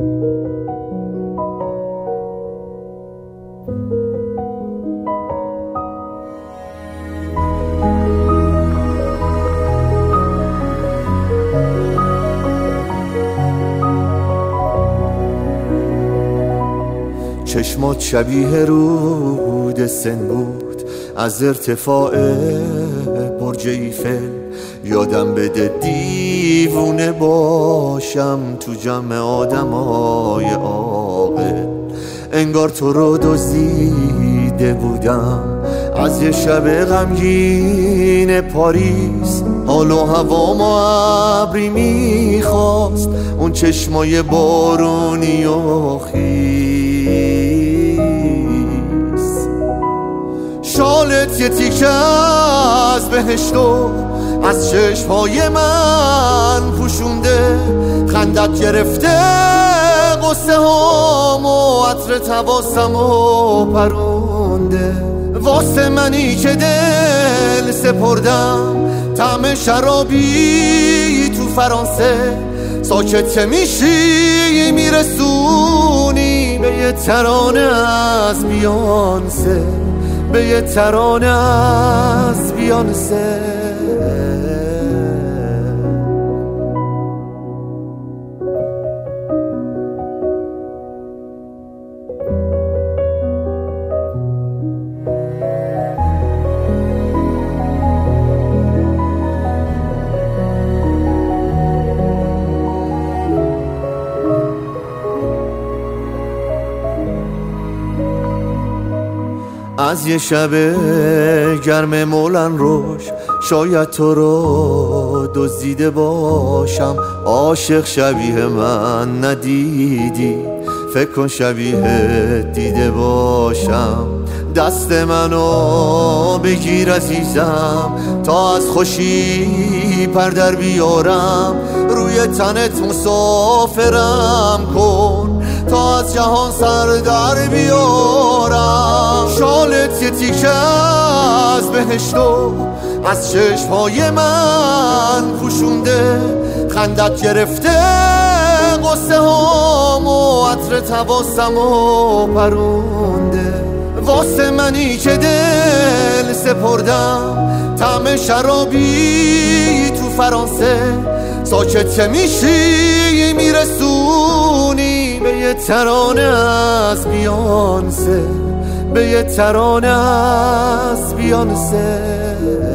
چشمات شبیه رود سن بود از ارتفاع برج ایفل. یادم بده دیوونه باشم تو جمع آدمای عاقل. انگار تو رو دزدیده بودم از یه شب غمگین پاریس. حال و هوا ما ابری میخواست، اون چشمای بارونی و خیس. شالت یه تیکه از بهشتو از چشمای من پوشونده. خندت گرفته قصه هامو، عطر تواسمو پرونده. واسه منی که دل سپردم طعم شرابی تو فرانسه. ساکت که میشی میرسونی به یه ترانه از بیانسه، به یه ترانه از بیانسه. از یه شب گرم مولن روش شاید تو رو دزدیده باشم. عاشق شبیه من ندیدی، فکر کن شبیه دیده باشم. دست منو بگیر عزیزم تا از خوشی پر در بیارم. روی تنت مسافرم کن تا از جهان سر در بیارم. شالت یه تیکه از بهشتو از چشمای من پوشونده. خندت گرفته قصه هامو، عطر تواسمو پرونده. واسه منی که دل سپردم طعم شرابی تو فرانسه. ساکت که میشی میرسونی به یه ترانه از بیانسه، به یه ترانه از بیانسه.